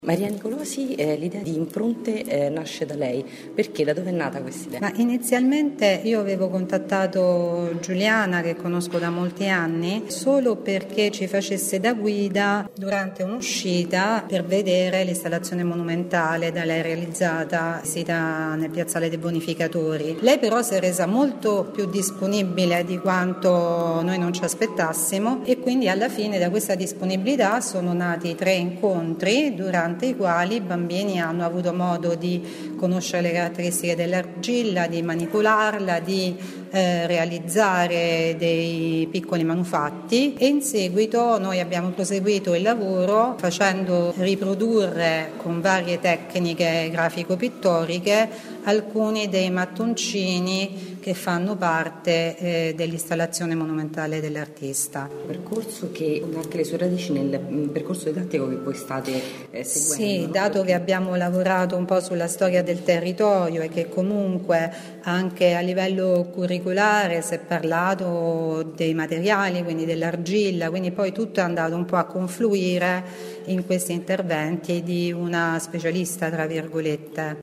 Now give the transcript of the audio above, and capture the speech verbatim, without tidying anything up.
Maria Nicolosi, eh, l'idea di impronte eh, nasce da lei. Perché? Da dove è nata questa idea? Ma inizialmente io avevo contattato Giuliana, che conosco da molti anni, solo perché ci facesse da guida durante un'uscita per vedere l'installazione monumentale da lei realizzata sita nel piazzale dei Bonificatori. Lei però si è resa molto più disponibile di quanto noi non ci aspettassimo e quindi alla fine da questa disponibilità sono nati tre incontri durante i quali i bambini hanno avuto modo di conoscere le caratteristiche dell'argilla, di manipolarla, di eh, realizzare dei piccoli manufatti e in seguito noi abbiamo proseguito il lavoro facendo riprodurre con varie tecniche grafico-pittoriche alcuni dei mattoncini che fanno parte eh, dell'installazione monumentale dell'artista. Un percorso che ha anche le sue radici nel percorso didattico che voi state eh, seguendo. Sì, no? dato che abbiamo lavorato un po' sulla storia del territorio e che comunque anche a livello curriculare si è parlato dei materiali, quindi dell'argilla, quindi poi tutto è andato un po' a confluire in questi interventi di una specialista, tra virgolette.